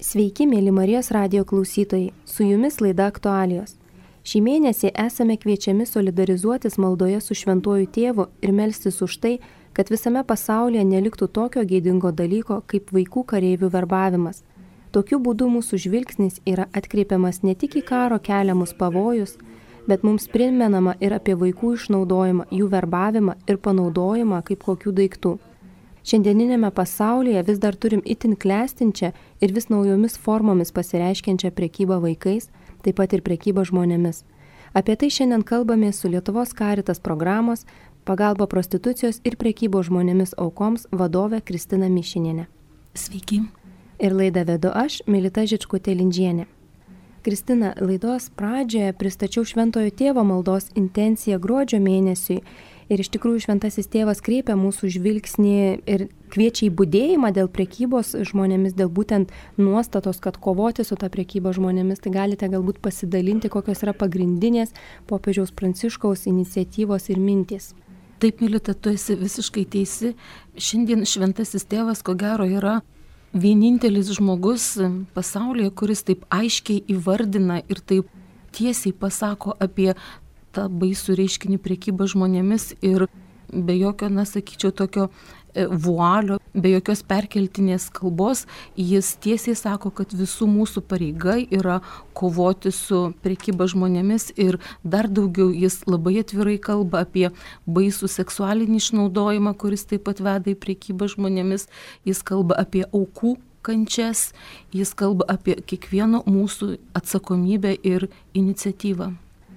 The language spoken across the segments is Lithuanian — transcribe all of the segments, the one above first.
Sveiki, mėly Marijos radijo klausytojai, su jumis laida Aktualijos. Šį mėnesį esame kviečiami solidarizuotis maldoje su Šventuoju Tėvu ir melstis už tai, kad visame pasaulyje neliktų tokio gėdingo dalyko kaip vaikų kareivių verbavimas. Tokiu būdu mūsų žvilgsnis yra atkreipiamas ne tik į karo keliamus pavojus, bet mums primenama ir apie vaikų išnaudojimą, jų verbavimą ir panaudojimą kaip kokių daiktų. Šiandieninėme pasaulyje vis dar turim itin klestinčią ir vis naujomis formomis pasireiškiančią prekybą vaikais, taip pat ir prekybą žmonėmis. Apie tai šiandien kalbame su Lietuvos Caritas programos pagalba prostitucijos ir prekybos žmonėmis aukoms vadove Kristina Mišinienė. Sveiki. Ir laidą vedu aš, Milita Žičkutė-Lindžienė. Kristina, laidos pradžioje pristačiau Šventojo Tėvo maldos intenciją gruodžio mėnesiui. Ir iš tikrųjų Šventasis Tėvas kreipia mūsų žvilgsnį ir kviečia į budėjimą dėl prekybos žmonėmis, dėl būtent nuostatos, kad kovoti su ta prekyba žmonėmis. Tai galite galbūt pasidalinti, kokios yra pagrindinės popiežiaus Pranciškaus iniciatyvos ir mintys. Taip, Milita, tu esi visiškai teisi. Šiandien Šventasis Tėvas, ko gero, yra vienintelis žmogus pasaulyje, kuris taip aiškiai įvardina ir taip tiesiai pasako apie tą baisų reiškinį prekybą žmonėmis ir be jokio, sakyčiau, tokio vualio, be jokios perkeltinės kalbos, jis tiesiai sako, kad visų mūsų pareiga yra kovoti su prekyba žmonėmis ir dar daugiau jis labai atvirai kalba apie baisų seksualinį išnaudojimą, kuris taip pat veda į prekybą žmonėmis, jis kalba apie aukų kančias, jis kalba apie kiekvieno mūsų atsakomybę ir iniciatyvą.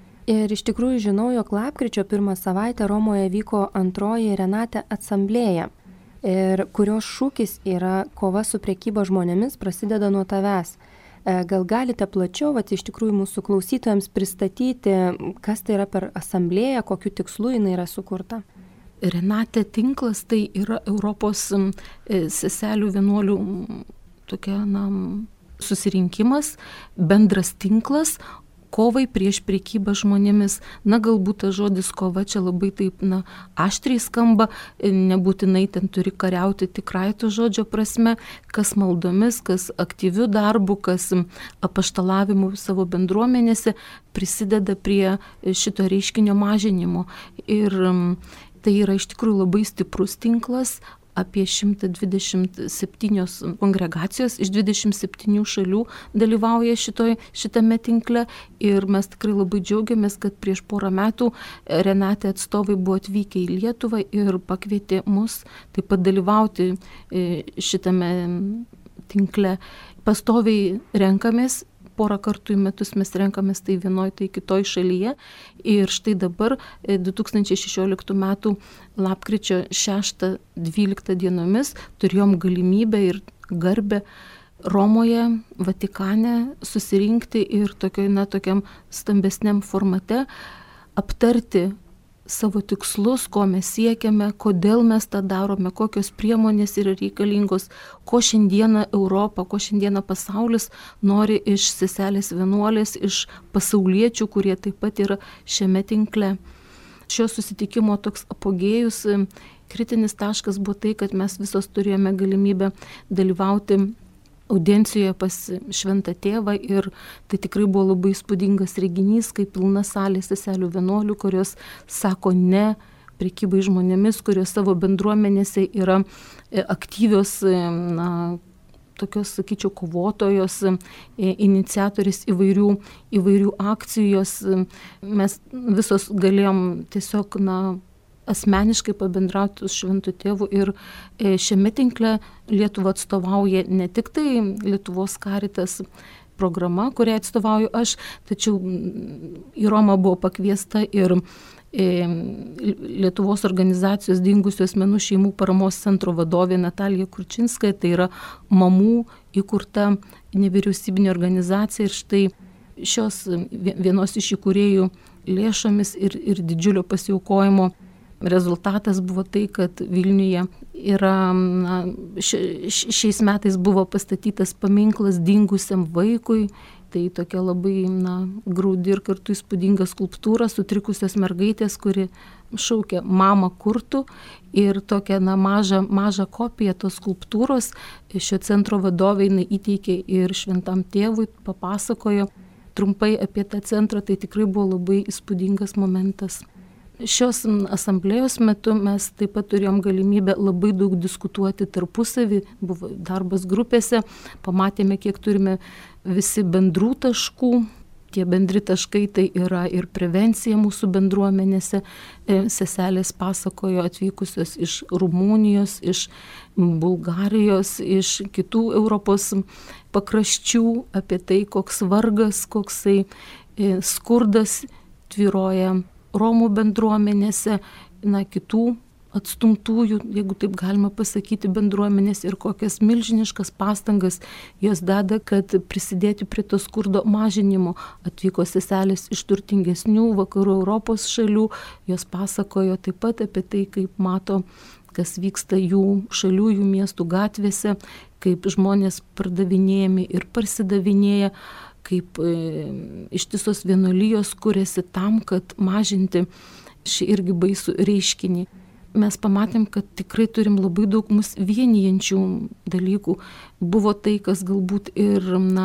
Ir iš tikrųjų žinau, jog lapkričio 1 savaitę Romoje vyko antroji Renate asamblėja, ir kurios šūkis yra kova su prekyba žmonėmis prasideda nuo tavęs. Gal galite plačiau, iš tikrųjų mūsų klausytojams pristatyti, kas tai yra per asamblėją, kokiu tikslu jinai yra sukurta? Renate tinklas tai yra Europos seselių vienuolių tokia, susirinkimas, bendras tinklas, kovai prieš prekybą žmonėmis. Galbūt tas žodis kova čia labai taip, aštriai skamba, nebūtinai ten turi kariauti tikrai to žodžio prasme, kas maldomis, kas aktyviu darbu, kas apaštalavimu savo bendruomenėse prisideda prie šito reiškinio mažinimo. Ir tai yra iš tikrųjų labai stiprus tinklas. Apie 127 kongregacijos iš 27 šalių dalyvauja šitame tinkle ir mes tikrai labai džiaugiamės, kad prieš porą metų Renate atstovai buvo atvykę į Lietuvą ir pakvietė mus taip pat dalyvauti šitame tinkle. Pastoviai renkamės. Porą kartų į metus mes renkamės tai vienoje, tai kitoj šalyje. Ir štai dabar 2016 metų lapkričio 6-12 dienomis turėjom galimybę ir garbę Romoje, Vatikane susirinkti ir tokiam stambesniam formate aptarti savo tikslus, ko mes siekiame, kodėl mes tą darome, kokios priemonės yra reikalingos, ko šiandieną Europa, ko šiandieną pasaulis nori iš seselės vienuolės, iš pasauliečių, kurie taip pat yra šiame tinkle. Šio susitikimo toks apogėjus, kritinis taškas buvo tai, kad mes visos turėjome galimybę dalyvauti audiencijoje pas Šventą Tėvą ir tai tikrai buvo labai įspūdingas reginys, kaip pilna salė seselių vienuolių, kurios sako ne prekybai žmonėmis, kurios savo bendruomenėse yra aktyvios, tokios, sakyčiau, kovotojos, iniciatorės įvairių akcijų. Mes visos galėjom tiesiog, asmeniškai pabendrauti su Šventu Tėvu ir šiame tinkle Lietuvą atstovauja ne tik tai Lietuvos Caritas programa, kurią atstovauju aš, tačiau į Romą buvo pakviesta ir Lietuvos organizacijos dingusių asmenų šeimų paramos centro vadovė Natalija Kurčinska, tai yra mamų įkurta nevyriausybinė organizacija ir štai šios vienos iš įkūrėjų lėšomis ir didžiulio pasiaukojimo rezultatas buvo tai, kad Vilniuje yra, šiais metais buvo pastatytas paminklas dingusiam vaikui. Tai tokia labai graudi ir kartu įspūdinga skulptūra sutrikusios mergaitės, kuri šaukė mama kurtų ir tokią mažą kopiją tos skulptūros šio centro vadovai įteikė ir šventam tėvui, papasakojo trumpai apie tą centrą, tai tikrai buvo labai įspūdingas momentas. Šios asamblėjos metu mes taip pat turėjom galimybę labai daug diskutuoti tarpusavį, buvo darbas grupėse, pamatėme, kiek turime visi bendrų taškų. Tie bendri taškai tai yra ir prevencija mūsų bendruomenėse. Seselės pasakojo atvykusios iš Rumunijos, iš Bulgarijos, iš kitų Europos pakraščių apie tai, koks vargas, koksai skurdas tvyroja Romų bendruomenėse, kitų atstumtųjų, jeigu taip galima pasakyti, bendruomenės ir kokias milžiniškas pastangas jos deda, kad prisidėti prie to skurdo mažinimo. Atvyko seselės iš turtingesnių vakarų Europos šalių, jos pasakojo taip pat apie tai, kaip mato, kas vyksta jų šalių, jų miestų gatvėse, kaip žmonės pardavinėjami ir parsidavinėja, kaip ištisos vienuolijos kuriasi tam, kad mažinti šį irgi baisų reiškinį. Mes pamatėm, kad tikrai turim labai daug mus vienijančių dalykų. Buvo tai, kas galbūt ir,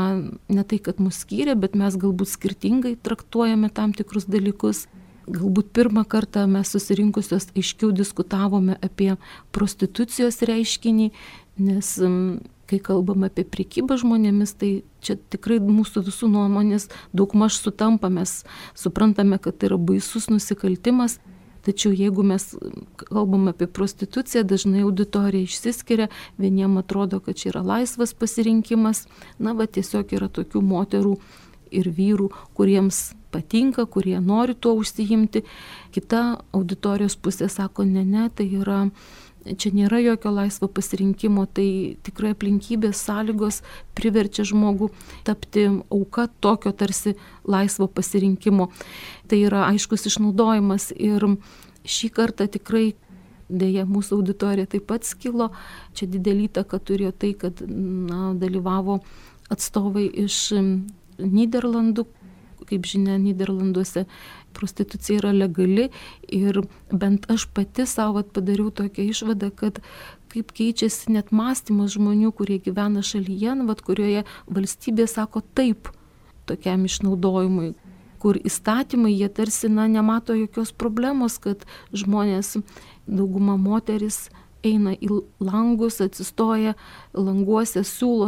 ne tai, kad mus skyrė, bet mes galbūt skirtingai traktuojame tam tikrus dalykus. Galbūt pirmą kartą mes susirinkusios aiškiau diskutavome apie prostitucijos reiškinį, nes kai kalbam apie prekybą žmonėmis, tai čia tikrai mūsų visų nuomonės daugmaž sutampa, mes suprantame, kad tai yra baisus nusikaltimas. Tačiau jeigu mes kalbam apie prostituciją, dažnai auditorija išsiskiria, vieniem atrodo, kad čia yra laisvas pasirinkimas, tiesiog yra tokių moterų ir vyrų, kuriems patinka, kurie nori tuo užsiimti. Kita auditorijos pusė sako, ne, tai yra, čia nėra jokio laisvo pasirinkimo, tai tikrai aplinkybės, sąlygos priverčia žmogų tapti auka tokio tarsi laisvo pasirinkimo. Tai yra aiškus išnaudojimas ir šį kartą tikrai, dėja, mūsų auditorija taip pat skilo. Čia didelį įtaką turėjo tai, kad dalyvavo atstovai iš Nyderlandų. Kaip žinia, Nyderlanduose prostitucija yra legali ir bent aš pati savo padariau tokią išvadą, kad kaip keičiasi net mąstymas žmonių, kurie gyvena šalyje, kurioje valstybė sako taip tokiam išnaudojimui, kur įstatymai jie tarsi nemato jokios problemos, kad žmonės, dauguma moteris, eina į langus, atsistoja languose, siūlo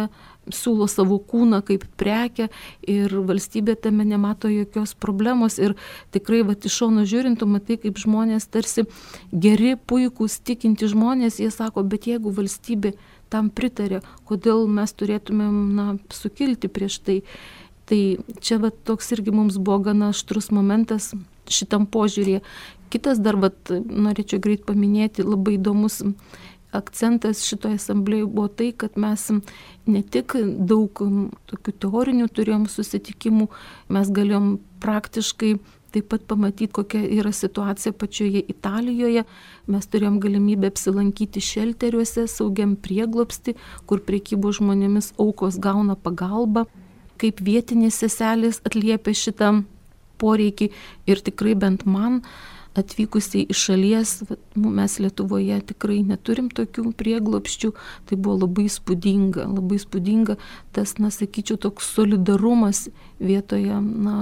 savo kūną kaip prekę ir valstybė tame nemato jokios problemos. Ir tikrai iš šono žiūrint, matai, kaip žmonės tarsi geri, puikūs, tikinti žmonės, jie sako, bet jeigu valstybė tam pritarė, kodėl mes turėtumėm sukilti prieš tai. Tai čia toks irgi mums buvo gana aštrus momentas šitam požiūrėje. Kitas dar, norėčiau greit paminėti, labai įdomus akcentas šitoje asamblėje buvo tai, kad mes ne tik daug tokių teorinių turėjom susitikimų, mes galėjom praktiškai taip pat pamatyti, kokia yra situacija pačioje Italijoje. Mes turėjom galimybę apsilankyti šelteriuose, saugiam prieglobsti, kur prekybos žmonėmis aukos gauna pagalbą, kaip vietinės seselės atliepia šitą poreikį ir tikrai bent man atvykusiai iš šalies, mes Lietuvoje tikrai neturim tokių prieglobsčių, tai buvo labai įspūdinga tas, sakyčiau, toks solidarumas vietoje,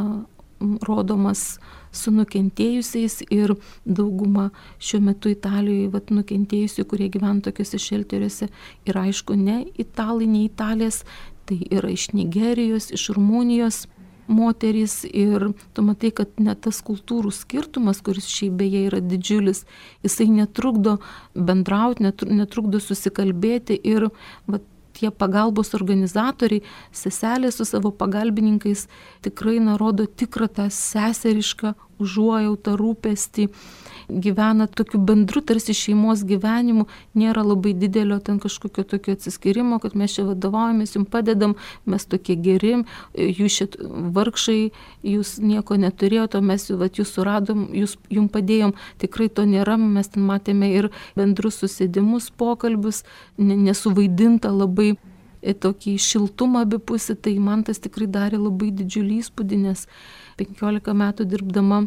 rodomas su nukentėjusiais ir dauguma šiuo metu Italijoje nukentėjusių, kurie gyvena tokiuose šelteriuose, ir aišku, ne italai, ne italės, tai yra iš Nigerijos, iš Rumunijos moterys ir tu matai, kad net tas kultūrų skirtumas, kuris šiaip beje yra didžiulis, jisai netrukdo bendrauti, netrukdo susikalbėti ir tie pagalbos organizatoriai, seselės su savo pagalbininkais tikrai rodo tikrą tą seserišką užuojautą, rūpestį, gyvena tokiu bendru tarsi šeimos gyvenimu, nėra labai didelio ten kažkokio tokio atsiskyrimo, kad mes čia vadovaujamės, jums padedam, mes tokie geri, jūs šit vargšai, jūs nieko neturėjote, mes jūs suradom, jums padėjom, tikrai to nėra, mes ten matėme ir bendrus susėdimus, pokalbius, nesuvaidinta labai tokį šiltumą abipusį, tai man tas tikrai darė labai didžiulį įspūdį, nes 15 metų dirbdama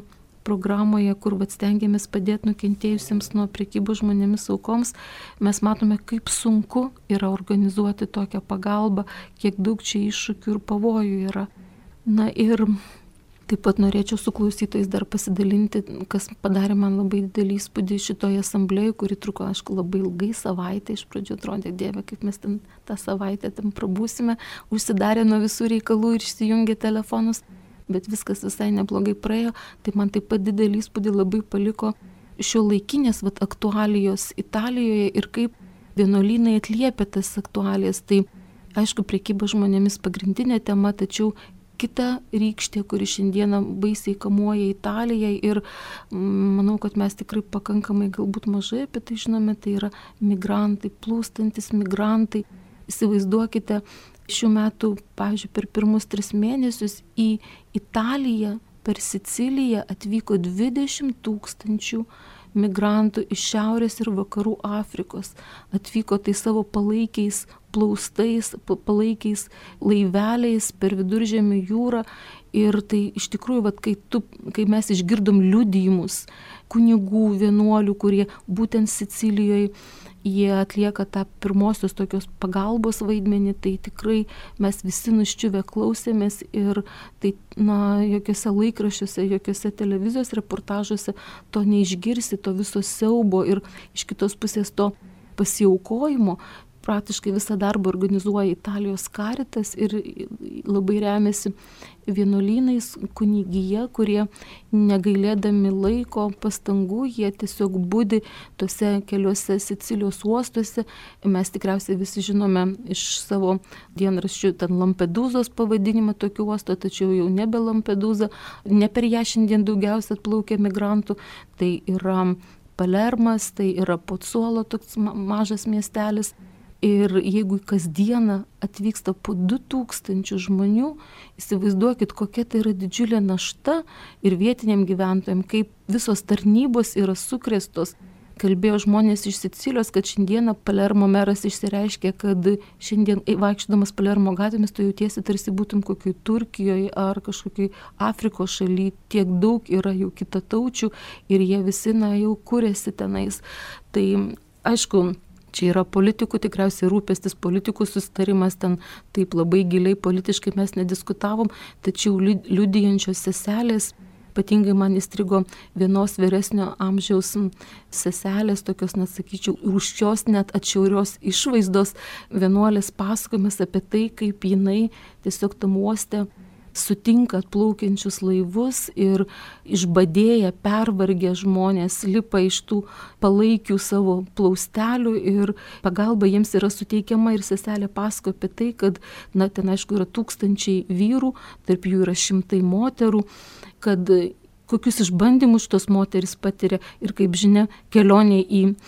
programoje, kur stengiamės padėti nukentėjusiems nuo prekybos žmonėmis aukoms, mes matome, kaip sunku yra organizuoti tokią pagalbą, kiek daug čia iššūkių ir pavojų yra. Na ir taip pat norėčiau su klausytojais dar pasidalinti, kas padarė man labai didelį įspūdį šitoje asamblėje, kuri truko, aišku, labai ilgai, savaitę. Iš pradžių atrodė, Dieve, kaip mes ten tą savaitę ten prabūsime, užsidarė nuo visų reikalų ir išsijungė telefonus, bet viskas visai neblogai praėjo. Tai man taip pat didelį įspūdį labai paliko šiuolaikinės aktualijos Italijoje ir kaip vienuolynai atliepia tas aktualijas. Tai aišku, prekyba žmonėmis pagrindinė tema, tačiau kita rykštė, kuri šiandieną baisiai kamuoja Italiją ir manau, kad mes tikrai pakankamai galbūt mažai apie tai žinome, tai yra migrantai, plūstantis migrantai. Įsivaizduokite, šių metų, pavyzdžiui, per pirmus 3 mėnesius į Italiją per Siciliją atvyko 20 000 migrantų iš Šiaurės ir Vakarų Afrikos. Atvyko tai savo palaikiais plaustais, palaikiais laiveliais per Viduržemio jūrą. Ir tai iš tikrųjų, kai mes išgirdom liudijimus kunigų, vienuolių, kurie būtent Sicilijoje jie atlieka tą pirmosios tokios pagalbos vaidmenį, tai tikrai mes visi nuščiuvę klausėmės ir tai, jokiuose laikraščiuose, jokiuose televizijos reportažuose to neišgirsi, to viso siaubo ir iš kitos pusės to pasiaukojimo. Praktiškai visą darbą organizuoja Italijos Caritas ir labai remiasi vienuolynais, kunigija, kurie negailėdami laiko, pastangų, jie tiesiog budi tose keliuose Sicilijos uostuose. Mes tikriausiai visi žinome iš savo dienraščių ten Lampedūzos pavadinimą tokių uosto, tačiau jau nebe Lampedūza, ne per ją šiandien daugiausia atplaukia migrantų. Tai yra Palermas, tai yra Pozzuolo, toks mažas miestelis. Ir jeigu kasdieną atvyksta po 2000 žmonių, įsivaizduokit, kokia tai yra didžiulė našta ir vietiniam gyventojam, kaip visos tarnybos yra sukrėstos. Kalbėjo žmonės iš Sicilijos, kad šiandieną Palermo meras išsireiškė, kad šiandien vaikščiodamas Palermo gatvėmis tu jautiesi tarsi būtum kokioj Turkijoje ar kažkokioj Afrikos šaly. Tiek daug yra jau kitataučių ir jie visi jau kuriasi tenais. Tai aišku, čia yra politikų, tikriausiai rūpestis politikų susitarimas, ten taip labai giliai politiškai mes nediskutavom, tačiau liudijančios seselės, ypatingai man įstrigo vienos vyresnio amžiaus seselės, tokios, sakyčiau, rūsčios, net atšiaurios išvaizdos, vienuolės pasakojimas apie tai, kaip jinai tiesiog tam uoste sutinka atplaukiančius laivus ir išbadėję, pervargę žmonės lipa iš tų palaikių savo plaustelių ir pagalba jiems yra suteikiama ir seselė pasako apie tai, kad ten aišku yra 1000 vyrų, tarp jų yra 100 moterų, kad kokius išbandymus šitos moteris patiria ir kaip žinia, kelionė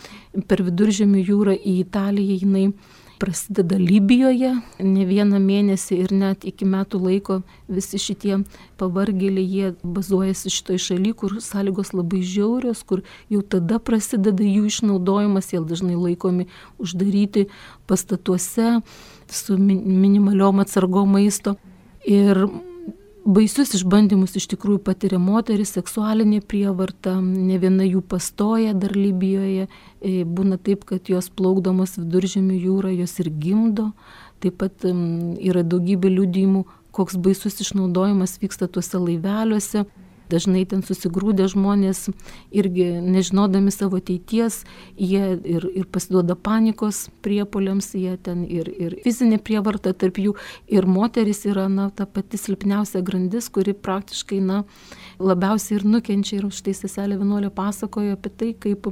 per Viduržemio jūrą į Italiją jinai prasideda Libijoje, ne vieną mėnesį ir net iki metų laiko visi šitie pavargėliai, jie bazuojasi šitoj šaly, kur sąlygos labai žiaurios, kur jau tada prasideda jų išnaudojimas, jie dažnai laikomi uždaryti pastatuose su minimaliom atsargom maisto. Ir baisius išbandymus iš tikrųjų patiria moteris, seksualinė prievarta, ne viena jų pastoja dar Libijoje, būna taip, kad jos plaukdamos Viduržemio jūrą jos ir gimdo, taip pat yra daugybė liudijimų, koks baisus išnaudojimas vyksta tuose laiveliuose. Dažnai ten susigrūdę žmonės irgi nežinodami savo ateities, jie ir pasiduoda panikos priepuoliams, jie ten ir fizinė prievarta tarp jų, ir moteris yra ta pati silpniausia grandis, kuri praktiškai labiausiai ir nukenčia. Ir štai seselė vienuolė pasakojo apie tai, kaip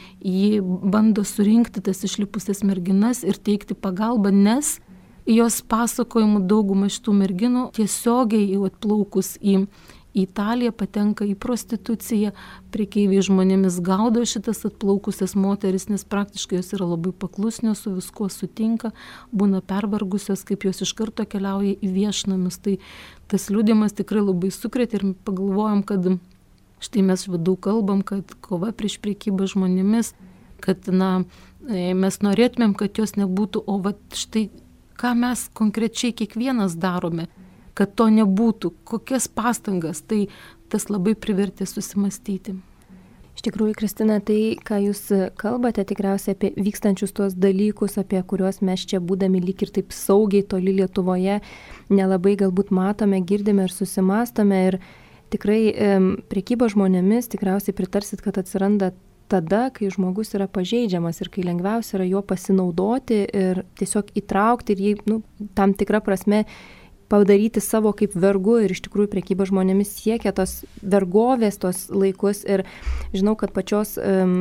ji bando surinkti tas išlipusias merginas ir teikti pagalbą, nes jos pasakojimų dauguma šitų merginų tiesiogiai jau atplaukus į Italija patenka į prostituciją, prekeiviai žmonėmis gaudo šitas atplaukusias moteris, nes praktiškai jos yra labai paklusnios, su viskuo sutinka, būna pervargusios, kaip jos iš karto keliauja į viešnamius. Tai tas liudijimas tikrai labai sukrėtė ir pagalvojom, kad štai mes daug kalbam, kad kova prieš prekybą žmonėmis, kad mes norėtumėm, kad jos nebūtų, o štai ką mes konkrečiai kiekvienas darome. kad to nebūtų, kokias pastangas, tai tas labai privertė susimastyti. Iš tikrųjų, Kristina, tai, ką jūs kalbate tikriausiai apie vykstančius tuos dalykus, apie kuriuos mes čia būdami lyg ir taip saugiai toli Lietuvoje nelabai galbūt matome, girdime ir susimastome. Ir tikrai prekyba žmonėmis tikriausiai pritarsit, kad atsiranda tada, kai žmogus yra pažeidžiamas ir kai lengviausia yra juo pasinaudoti ir tiesiog įtraukti ir jį tam tikrą prasme padaryti savo kaip vergu, ir iš tikrųjų prekyba žmonėmis siekia tos vergovės tos laikus. Ir žinau, kad pačios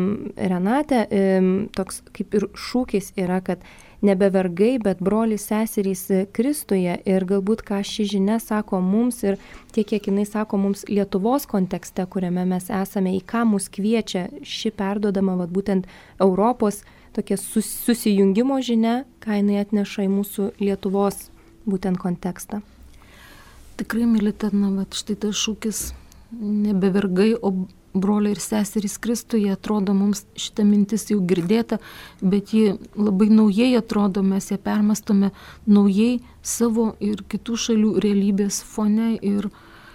Renate toks kaip ir šūkis yra, kad nebe vergai, bet broliai seserys Kristuje. Ir galbūt ką ši žinia sako mums ir tiek, kiek jinai sako mums Lietuvos kontekste, kuriame mes esame, į ką mus kviečia ši perduodama būtent Europos tokia susijungimo žinia, ką jinai atneša į mūsų Lietuvos būtent kontekstą. Tikrai, Milita, štai tas šūkis nebe vergai, o broliai ir seserys Kristuje, atrodo mums šitą mintis jau girdėta, bet ji labai naujai atrodo, mes ją permastome naujai savo ir kitų šalių realybės fone ir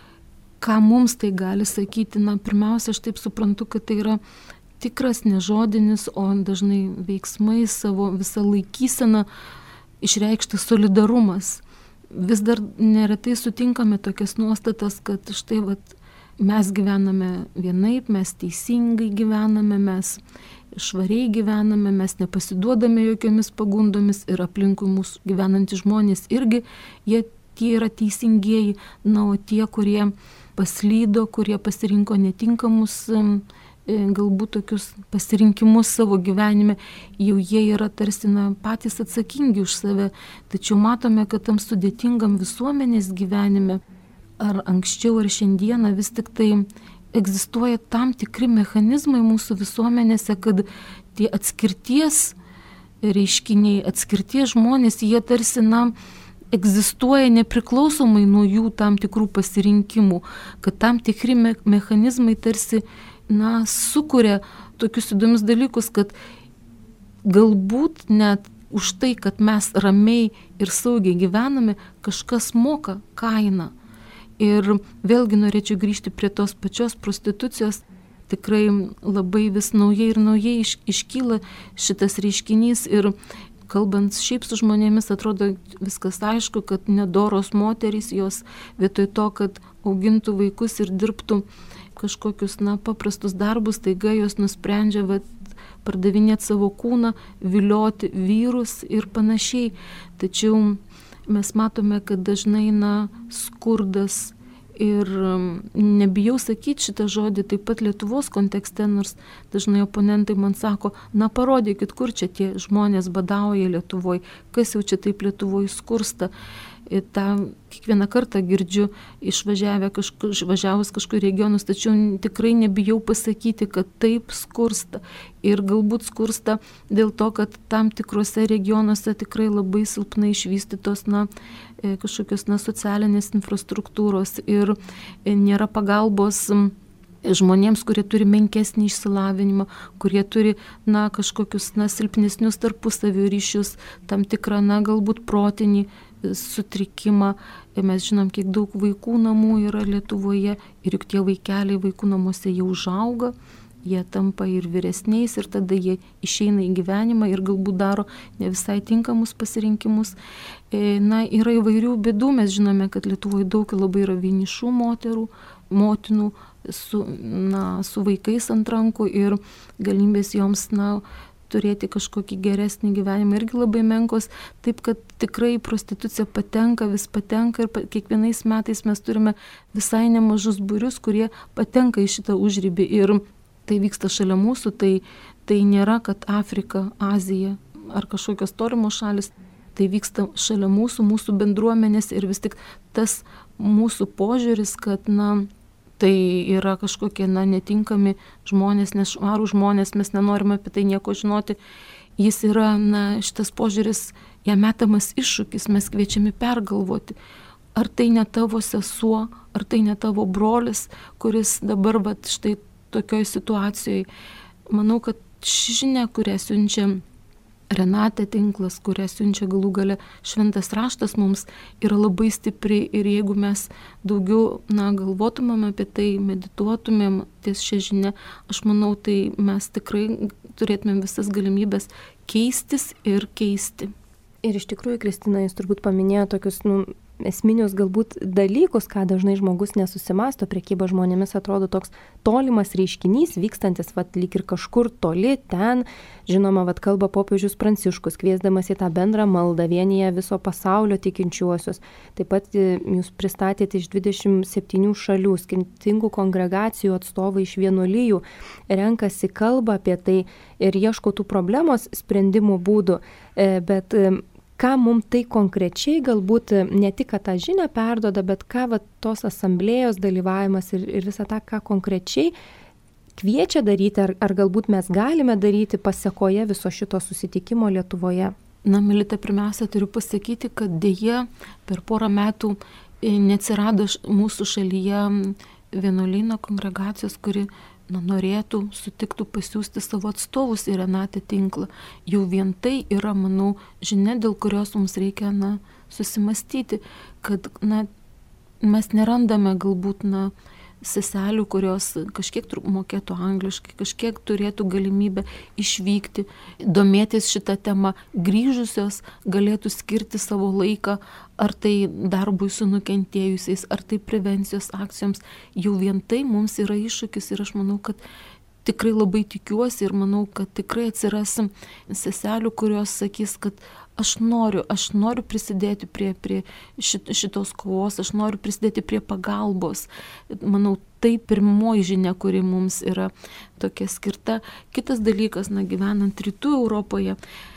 ką mums tai gali sakyti. Pirmiausia, aš taip suprantu, kad tai yra tikras nežodinis, o dažnai veiksmai, savo visą laikyseną išreikštas solidarumas. Vis dar neretai sutinkame tokias nuostatas, kad štai mes gyvename vienaip, mes teisingai gyvename, mes švariai gyvename, mes nepasiduodame jokiomis pagundomis ir aplinkui mūsų gyvenantys žmonės irgi, tie yra teisingieji, o tie, kurie paslydo, kurie pasirinko netinkamus galbūt tokius pasirinkimus savo gyvenime, jau jie yra tarsi patys atsakingi už save. Tačiau matome, kad tam sudėtingam visuomenės gyvenime, ar anksčiau ar šiandieną, vis tik tai egzistuoja tam tikri mechanizmai mūsų visuomenėse, kad tie atskirties reiškiniai, atskirties žmonės, jie tarsi egzistuoja nepriklausomai nuo jų tam tikrų pasirinkimų, kad tam tikri mechanizmai tarsi sukuria tokius įdomius dalykus, kad galbūt net už tai, kad mes ramiai ir saugiai gyvename, kažkas moka kainą. Ir vėlgi norėčiau grįžti prie tos pačios prostitucijos. Tikrai labai vis naujai ir naujai iškyla šitas reiškinys ir kalbant šiaip su žmonėmis atrodo viskas aišku, kad nedoros moterys, jos vietoj to, kad augintų vaikus ir dirbtų kažkokius paprastus darbus, taiga jos nusprendžia pardavinėti savo kūną, vilioti vyrus ir panašiai. Tačiau mes matome, kad dažnai skurdas ir nebijau sakyti šitą žodį taip pat Lietuvos kontekste, nors dažnai oponentai man sako, parodykit, kur čia tie žmonės badauja Lietuvoje, kas jau čia taip Lietuvoje skursta. Ir tą kiekvieną kartą girdžiu išvažiavus kažkur regionus, tačiau tikrai nebijau pasakyti, kad taip skursta. Ir galbūt skursta dėl to, kad tam tikrose regionuose tikrai labai silpnai išvystytos kažkokios socialinės infrastruktūros ir nėra pagalbos žmonėms, kurie turi menkesnį išsilavinimą, kurie turi kažkokius silpnesnius tarpusavio ryšius, tam tikrą galbūt protinį sutrikimą. Ir mes žinom, kiek daug vaikų namų yra Lietuvoje ir juk tie vaikeliai vaikų namuose jau užauga, jie tampa ir vyresniais ir tada jie išeina į gyvenimą ir galbūt daro ne visai tinkamus pasirinkimus. Yra įvairių bėdų, mes žinome, kad Lietuvoje daug labai yra vienišų motinų su vaikais ant rankų ir galimybės joms turėti kažkokį geresnį gyvenimą irgi labai menkos, taip kad tikrai prostitucija vis patenka ir kiekvienais metais mes turime visai nemažus būrius, kurie patenka į šitą užribį ir tai vyksta šalia mūsų, tai nėra, kad Afrika, Azija ar kažkokios tolimos šalis, tai vyksta šalia mūsų bendruomenės ir vis tik tas mūsų požiūris, kad tai yra kažkokie netinkami žmonės, nešvarų žmonės, mes nenorime apie tai nieko žinoti. Jis yra, šitas požiūris, jam metamas iššūkis, mes kviečiami pergalvoti. Ar tai ne tavo sesuo, ar tai ne tavo brolis, kuris dabar štai tokioj situacijoje. Manau, kad ši žinia, kurią siunčia Renate tinklas, kurią siunčia galų gale šventas raštas mums, yra labai stipri ir jeigu mes daugiau galvotumėm apie tai, medituotumėm ties šią žinią, aš manau, tai mes tikrai turėtumėm visas galimybės keistis ir keisti. Ir iš tikrųjų, Kristina, jūs turbūt paminėjote tokius esminius galbūt dalykus, ką dažnai žmogus nesusimasto. Prekyba žmonėmis atrodo toks tolimas reiškinys, vykstantis lyg ir kažkur toli, ten. Žinoma, kalba popiežius Pranciškus, kviesdamas į tą bendrą maldą, vienyje viso pasaulio tikinčiuosius. Taip pat jūs pristatėte iš 27 šalių, skirtingų kongregacijų atstovai iš vienuolijų, renkasi kalbą apie tai ir ieško tų problemos sprendimų būdų. Bet ką mums tai konkrečiai galbūt ne tik, kad tą žinią perduoda, bet ką tos asamblėjos dalyvavimas ir visą tą, ką konkrečiai kviečia daryti, ar galbūt mes galime daryti pasekoje viso šito susitikimo Lietuvoje? Melita, pirmiausia, turiu pasakyti, kad dėja per porą metų neatsirado mūsų šalyje vienuolyno kongregacijos, kuri norėtų, sutiktų pasiūsti savo atstovus į Renate tinklą. Jau vien tai yra, manau, žinia, dėl kurios mums reikia susimastyti, kad mes nerandame galbūt seselių, kurios kažkiek mokėtų angliškai, kažkiek turėtų galimybę išvykti, domėtis šitą temą, grįžusios galėtų skirti savo laiką, ar tai darbui su nukentėjusiais, ar tai prevencijos akcijoms. Jau vien tai mums yra iššūkis ir aš manau, kad tikrai labai tikiuosi ir manau, kad tikrai atsirasim seselių, kurios sakys, kad aš noriu prisidėti prie šitos kovos, aš noriu prisidėti prie pagalbos. Manau, tai pirmoji žinia, kuri mums yra tokia skirta. Kitas dalykas, gyvenant rytų Europoje,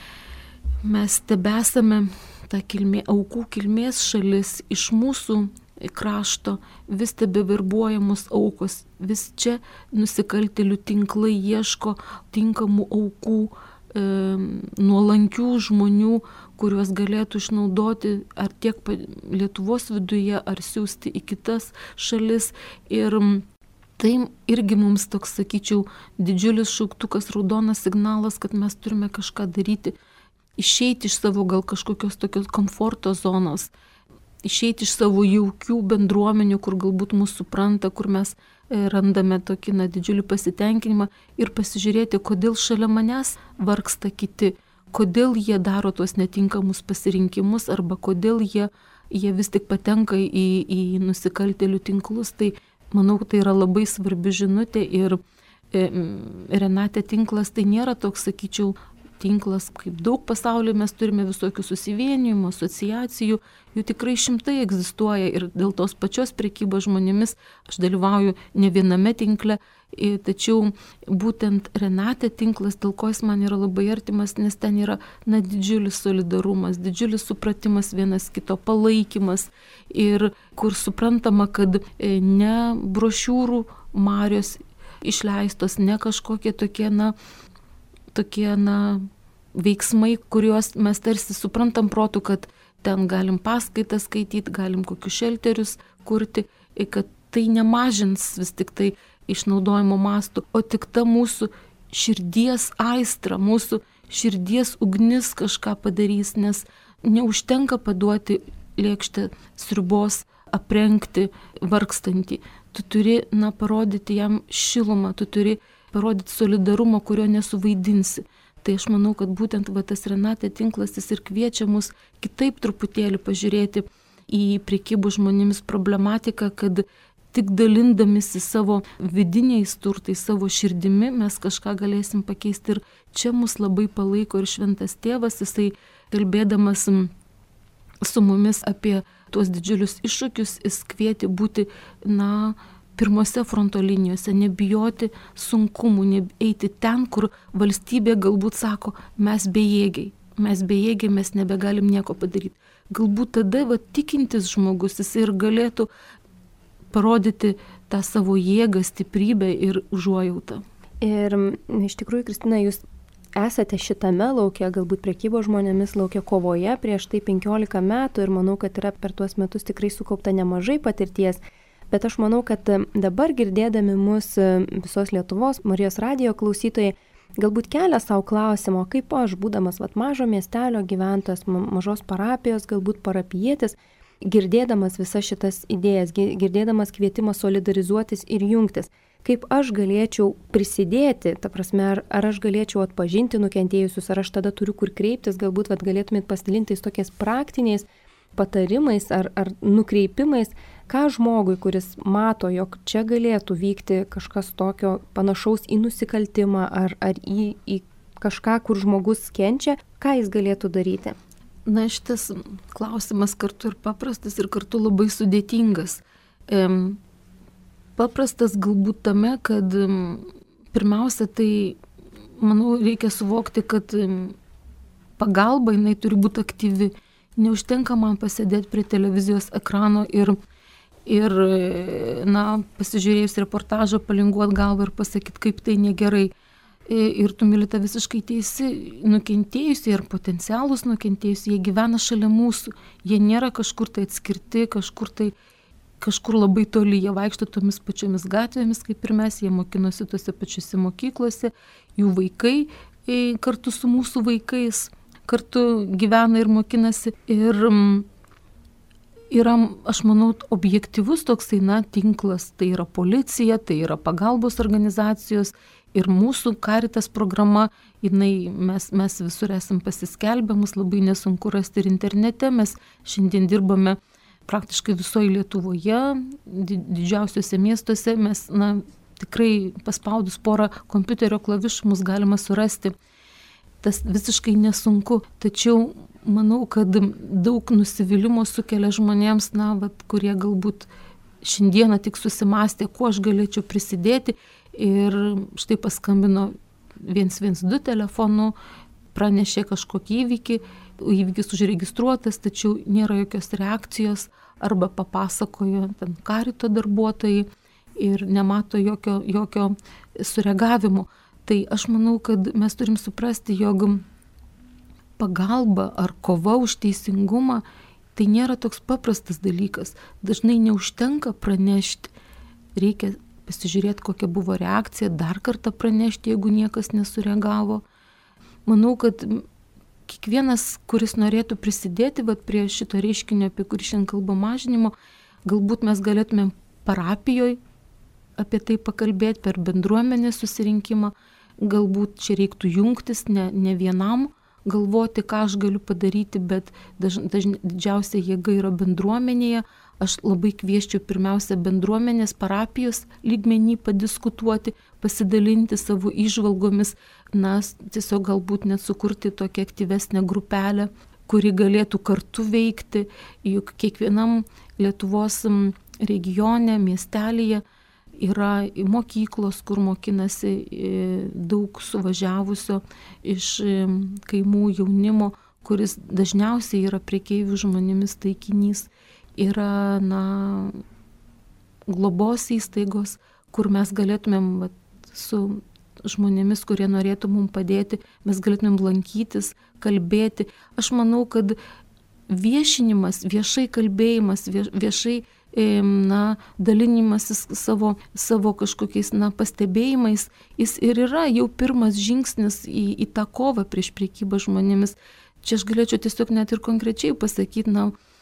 mes tebesame ta aukų kilmės šalis, iš mūsų krašto vis tebeverbuojamos aukos, vis čia nusikaltėlių tinklai ieško tinkamų aukų, nuolankių žmonių, kuriuos galėtų išnaudoti ar tiek Lietuvos viduje, ar siūsti į kitas šalis. Ir tai irgi mums toks, sakyčiau, didžiulis šauktukas, raudonas signalas, kad mes turime kažką daryti, išeiti iš savo gal kažkokios tokios komforto zonos, išeiti iš savo jaukių bendruomenių, kur galbūt mūsų supranta, kur mes randame tokį didžiulį pasitenkinimą ir pasižiūrėti, kodėl šalia manęs vargsta kiti, kodėl jie daro tuos netinkamus pasirinkimus arba kodėl jie vis tik patenka į nusikaltėlių tinklus. Tai manau, tai yra labai svarbi žinutė ir Renate tinklas tai nėra toks, sakyčiau, tinklas, kaip daug pasaulyje mes turime visokių susivienijimų, asociacijų, jų tikrai šimtai egzistuoja ir dėl tos pačios prekybos žmonėmis aš dalyvauju ne viename tinkle, tačiau būtent Renate tinklas, dėl ko jis man yra labai artimas, nes ten yra didžiulis solidarumas, didžiulis supratimas vienas kito, palaikymas ir kur suprantama, kad ne brošiūrų marios išleistos, ne kažkokie tokie veiksmai, kuriuos mes tarsi suprantam protu, kad ten galim paskaitas skaityti, galim kokius šelterius kurti, kad tai nemažins vis tik tai išnaudojimo mastų, o tik ta mūsų širdies aistra, mūsų širdies ugnis kažką padarys, nes neužtenka paduoti lėkštę sriubos, aprengti vargstantį. Tu turi parodyti jam šilumą, tu turi parodyti solidarumą, kurio nesuvaidinsi. Tai aš manau, kad būtent tas Renate tinklas jis ir kviečia mus kitaip truputėlį pažiūrėti į prekybų žmonėmis problematiką, kad tik dalindamisi savo vidiniais turtais, savo širdimi mes kažką galėsim pakeisti. Ir čia mus labai palaiko ir šventas tėvas, jisai kalbėdamas su mumis apie tuos didžiulius iššūkius, jis kvietė būti, pirmose fronto linijose, nebijoti sunkumų, eiti ten, kur valstybė galbūt sako, mes bejėgiai, mes nebegalim nieko padaryti. Galbūt tada tikintis žmogus jis ir galėtų parodyti tą savo jėgą, stiprybę ir užuojautą. Ir iš tikrųjų, Kristina, jūs esate šitame lauke, galbūt prekybos žmonėmis lauke kovoje prieš tai 15 metų ir manau, kad yra per tuos metus tikrai sukaupta nemažai patirties. Bet aš manau, kad dabar girdėdami mus visos Lietuvos Marijos radijo klausytojai, galbūt kelia savo klausimą, kaip aš, būdamas mažo miestelio gyventojas, mažos parapijos, galbūt parapijietis, girdėdamas visas šitas idėjas, girdėdamas kvietimą solidarizuotis ir jungtis, kaip aš galėčiau prisidėti, ta prasme, ar aš galėčiau atpažinti nukentėjusius, ar aš tada turiu kur kreiptis, galbūt galėtumėt pasidalinti tokiais praktiniais patarimais ar nukreipimais, ką žmogui, kuris mato, jog čia galėtų vykti kažkas tokio panašaus į nusikaltimą ar į kažką, kur žmogus kenčia, ką jis galėtų daryti? Na, šitas klausimas kartu ir paprastas, ir kartu labai sudėtingas. Paprastas galbūt tame, kad pirmiausia, tai, manau, reikia suvokti, kad pagalba jinai turi būti aktyvi. Neužtenka man pasėdėti prie televizijos ekrano ir pasižiūrėjus reportažą, palinguot galvą ir pasakyti, kaip tai negerai. Ir tu, Milita, visiškai teisi, nukentėjusiai ir potencialus nukentėjusiai, jie gyvena šalia mūsų. Jie nėra kažkur tai atskirti, kažkur labai toli, jie vaikšto tomis pačiomis gatvėmis, kaip ir mes, jie mokinosi tose pačiose mokyklose, jų vaikai kartu su mūsų vaikais kartu gyvena ir mokinasi. Ir yra, aš manau, objektyvus toksai, tinklas, tai yra policija, tai yra pagalbos organizacijos ir mūsų Caritas programa, mes visur esam pasiskelbę, mus labai nesunku rasti ir internete, mes šiandien dirbame praktiškai visoje Lietuvoje, didžiausiuose miestuose, mes tikrai paspaudus porą kompiuterio klavišų mus galima surasti. Tas visiškai nesunku, tačiau manau, kad daug nusivylimo sukelia žmonėms, kurie galbūt šiandieną tik susimastė, kuo aš galėčiau prisidėti, ir štai paskambino 112 telefonu, pranešė kažkokį įvykį, įvykis užregistruotas, tačiau nėra jokios reakcijos, arba papasakojo ten Carito darbuotojai ir nemato jokio sureagavimo. Tai aš manau, kad mes turim suprasti, jog pagalba ar kova už teisingumą tai nėra toks paprastas dalykas. Dažnai neužtenka pranešti, reikia pasižiūrėti, kokia buvo reakcija, dar kartą pranešti, jeigu niekas nesureagavo. Manau, kad kiekvienas, kuris norėtų prisidėti prie šito reiškinio, apie kurį šiandien kalba mažinimo, galbūt mes galėtumėm parapijoje apie tai pakalbėti per bendruomenės susirinkimą, galbūt čia reiktų jungtis, ne vienam galvoti, ką aš galiu padaryti, bet didžiausia jėga yra bendruomenėje. Aš labai kvieščiau pirmiausia bendruomenės parapijos lygmenį padiskutuoti, pasidalinti savo įžvalgomis, tiesiog galbūt net sukurti tokią aktyvesnę grupelę, kuri galėtų kartu veikti, juk kiekvienam Lietuvos regione, miestelėje yra mokyklos, kur mokinasi daug suvažiavusio iš kaimų jaunimo, kuris dažniausiai yra prekeivių žmonėmis taikinys. Yra globos įstaigos, kur mes galėtumėm su žmonėmis, kurie norėtų mums padėti, mes galėtumėm lankytis, kalbėti. Aš manau, kad viešinimas, viešai kalbėjimas, viešai dalinimasis savo kažkokiais pastebėjimais, jis ir yra jau pirmas žingsnis į tą kovą prieš prekybą žmonėmis. Čia aš galėčiau tiesiog net ir konkrečiai pasakyti,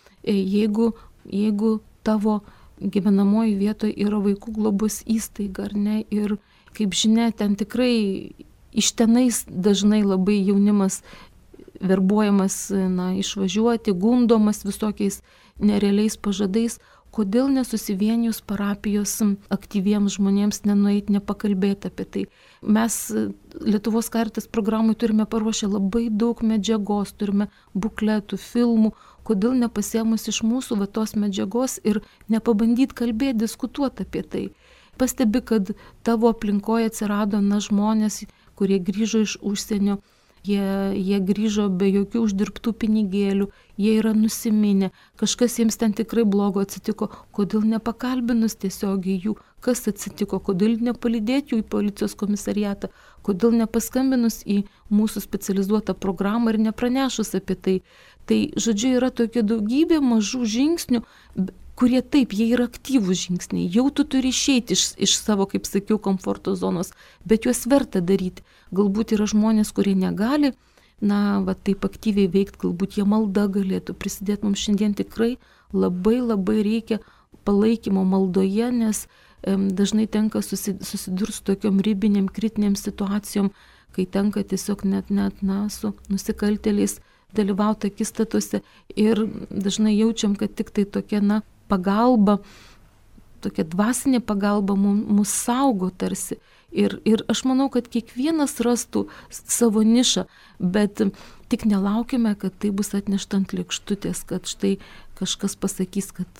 jeigu tavo gyvenamoji vietoje yra vaikų globos įstaiga, ar ne, ir kaip žinia, ten tikrai iš tenais dažnai labai jaunimas verbuojamas, išvažiuoti, gundomas visokiais nerealiais pažadais. Kodėl nesusivienijus parapijos aktyviems žmonėms nenueiti, nepakalbėti apie tai? Mes Lietuvos Caritas programai turime paruošę labai daug medžiagos, turime bukletų, filmų. Kodėl nepasėmus iš mūsų tos medžiagos ir nepabandyti kalbėti, diskutuoti apie tai? Pastebi, kad tavo aplinkoje atsirado žmonės, kurie grįžo iš užsienio. Jie grįžo be jokių uždirbtų pinigėlių, jie yra nusiminę, kažkas jiems ten tikrai blogo atsitiko, kodėl nepakalbinus tiesiogiai jų, kas atsitiko, kodėl nepalydėti jų į policijos komisariatą, kodėl nepaskambinus į mūsų specializuotą programą ir nepranešus apie tai. Tai, žodžiu, yra tokia daugybė mažų žingsnių, kurie taip, jie yra aktyvūs žingsniai, jau tu turi išeiti iš savo, kaip sakiau, komforto zonos, bet juos verta daryti. Galbūt yra žmonės, kurie negali, taip aktyviai veikti, galbūt jie malda galėtų prisidėti. Mums šiandien tikrai labai reikia palaikymo maldoje, nes dažnai tenka susidurti su tokiom ribinėm, kritiniam situacijom, kai tenka tiesiog net su nusikaltėliais dalyvauti akistatuose ir dažnai jaučiam, kad tik tai tokia pagalba, tokia dvasinė pagalba mus saugo tarsi. Ir aš manau, kad kiekvienas rastų savo nišą, bet tik nelaukime, kad tai bus atnešta ant lėkštutės, kad štai kažkas pasakys, kad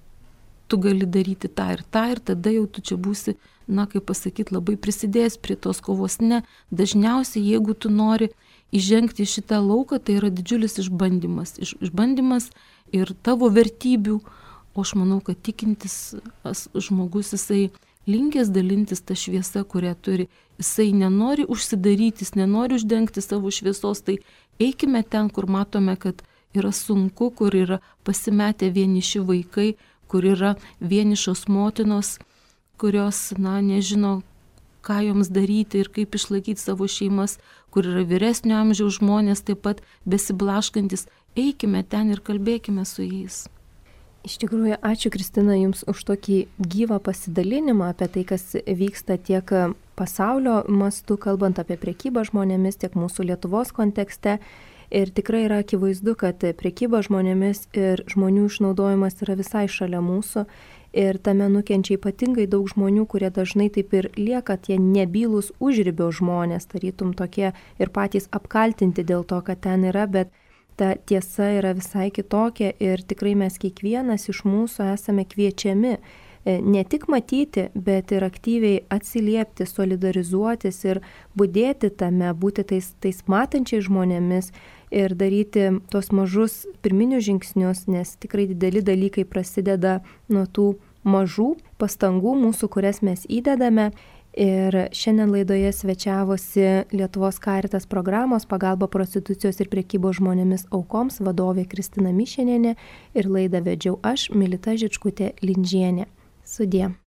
tu gali daryti tą ir tada jau tu čia būsi, kaip pasakyti, labai prisidėjęs prie tos kovos. Ne, dažniausiai, jeigu tu nori įžengti į šitą lauką, tai yra didžiulis išbandymas. Išbandymas ir tavo vertybių, o aš manau, kad tikintis žmogus, jisai linkęs dalintis tą šviesą, kurią turi. Jisai nenori užsidaryti, jis nenori uždengti savo šviesos, tai eikime ten, kur matome, kad yra sunku, kur yra pasimetę vieniši vaikai, kur yra vienišos motinos, kurios, nežino, ką joms daryti ir kaip išlaikyti savo šeimas, kur yra vyresnio amžiaus žmonės, taip pat besiblaškantis. Eikime ten ir kalbėkime su jais. Iš tikrųjų, ačiū Kristina Jums už tokį gyvą pasidalinimą apie tai, kas vyksta tiek pasaulio mastu, kalbant apie prekybą žmonėmis, tiek mūsų Lietuvos kontekste. Ir tikrai yra akivaizdu, kad prekyba žmonėmis ir žmonių išnaudojimas yra visai šalia mūsų. Ir tame nukenčia ypatingai daug žmonių, kurie dažnai taip ir lieka tie nebylūs užribio žmonės, tarytum tokie ir patys apkaltinti dėl to, kad ten yra, bet ta tiesa yra visai kitokia ir tikrai mes kiekvienas iš mūsų esame kviečiami ne tik matyti, bet ir aktyviai atsiliepti, solidarizuotis ir budėti tame, būti tais matančiais žmonėmis ir daryti tos mažus pirminius žingsnius, nes tikrai dideli dalykai prasideda nuo tų mažų pastangų mūsų, kurias mes įdedame. Ir šiandien laidoje svečiavosi Lietuvos Caritas programos pagalba prostitucijos ir prekybos žmonėmis aukoms vadovė Kristina Mišinienė ir laidą vedžiau aš, Milita Žičkutė Lindžienė. Sudie.